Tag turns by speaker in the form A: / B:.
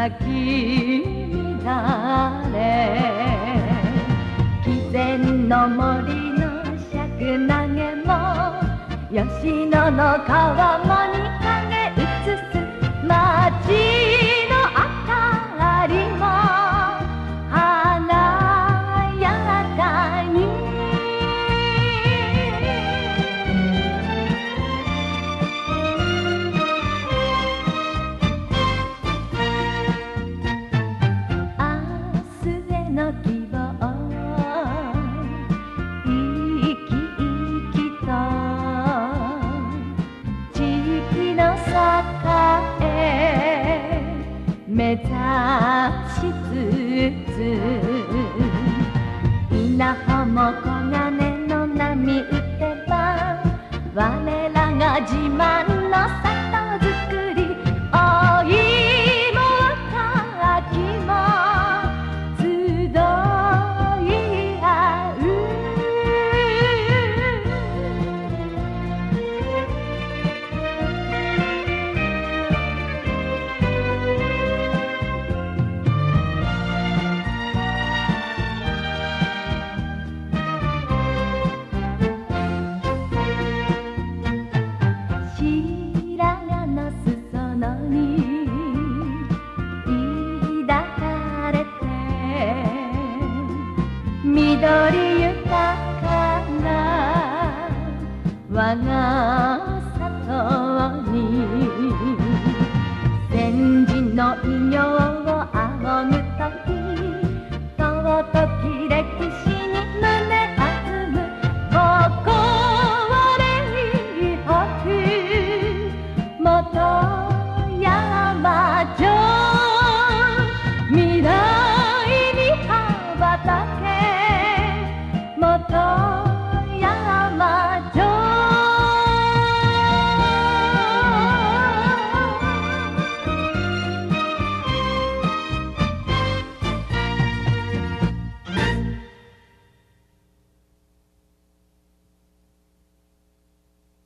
A: 咲き乱れ、貴前の森の尺投げも吉野の川面に影映す街の明かりも華やかに明日への希望生き生きと地域の栄へ目指しつつ、稲穂も黄金の波打てば我らが自慢の里作り、お芋柿も集い合う。白髪の裾野に抱かれて緑豊かな我が里に先人の偉業